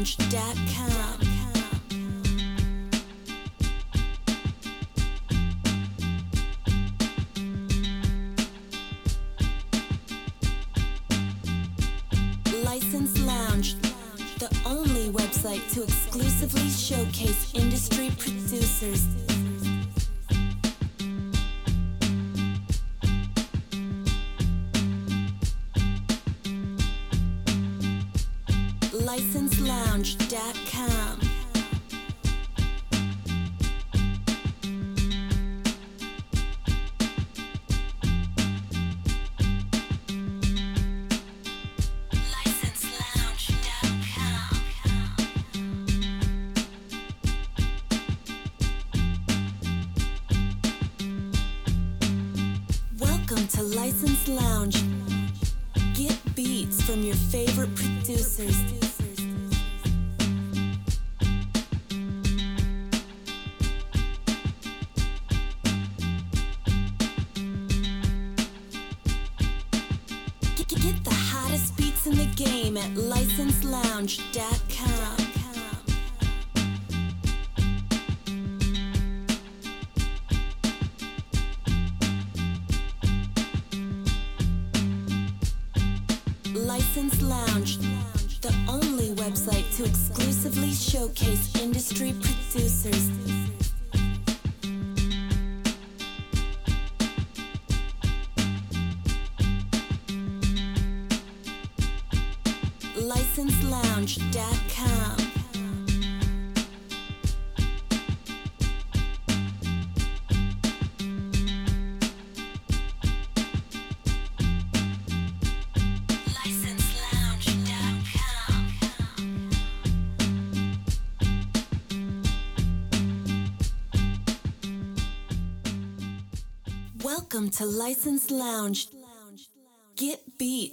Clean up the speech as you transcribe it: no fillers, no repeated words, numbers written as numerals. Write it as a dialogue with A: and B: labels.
A: licenselounge.com. License Lounge, the only website to exclusively showcase industry producers. licenselounge.com. Welcome to License Lounge. Get beats from your favorite producers. Get the hottest beats in the game at licenselounge.com. License Lounge, the only website to exclusively showcase industry producers. licenselounge.com. Welcome to License Lounge. Get beat